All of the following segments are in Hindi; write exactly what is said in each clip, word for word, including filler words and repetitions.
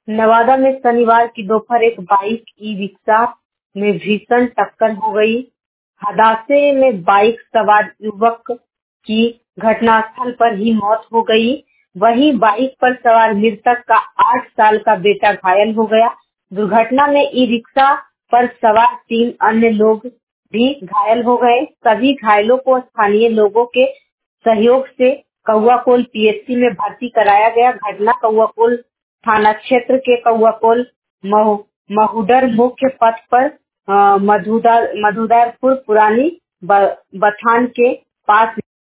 नवादा में शनिवार की दोपहर एक बाइक ई रिक्शा में भीषण टक्कर हो गई। हादसे में बाइक सवार युवक की घटनास्थल पर ही मौत हो गई। वहीं बाइक पर सवार मृतक का आठ साल का बेटा घायल हो गया। दुर्घटना में ई रिक्शा पर सवार तीन अन्य लोग भी घायल हो गए। सभी घायलों को स्थानीय लोगों के सहयोग से कौआकोल पीएचसी में भर्ती कराया गया। घटना कौआकोल थाना क्षेत्र के कौआकोल महु, महुडर मुख्य पथ पर अ, मधुदार मधुदारपुर पुरानी ब, बथान के पास।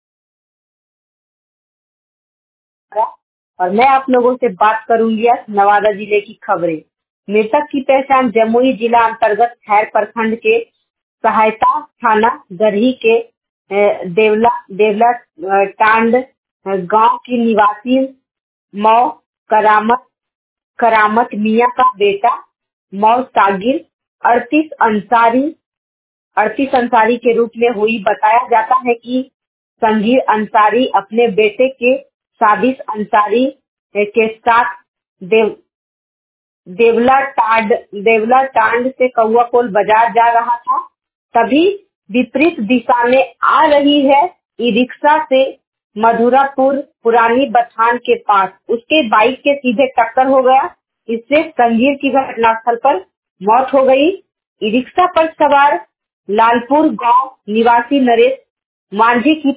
और मैं आप लोगों से बात करूंगी आज नवादा जिले की खबरें। मृतक की पहचान जमुई जिला अंतर्गत खैर प्रखंड के सहायता थाना गरही के अ, देवला देवला अ, टांड अ, गांव की निवासी मौ करामत करामत मियां का बेटा मौ सागिर अड़तीस अंसारी अड़तीस अंसारी के रूप में हुई। बताया जाता है कि संगीर अंसारी अपने बेटे के साबिस अंसारी के साथ देव देवला टांड देवला टांड से कौआकोल बाजार जा रहा था। तभी विपरीत दिशा में आ रही है ई रिक्शा से मधुरापुर पुरानी बथान के पास उसके बाइक के सीधे टक्कर हो गया। इससे संगीर की घटनास्थल पर मौत हो गई। ई रिक्शा पर सवार लालपुर गांव निवासी नरेश मांझी की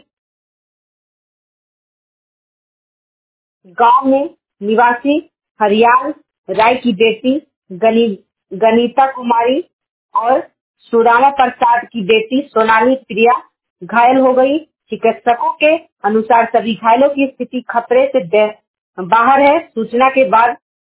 गांव में निवासी हरियाल राय की बेटी गनी, गनीता कुमारी और सुदामा प्रसाद की बेटी सोनाली प्रिया घायल हो गई। चिकित्सकों के अनुसार सभी घायलों की स्थिति खतरे से बाहर है। सूचना के बाद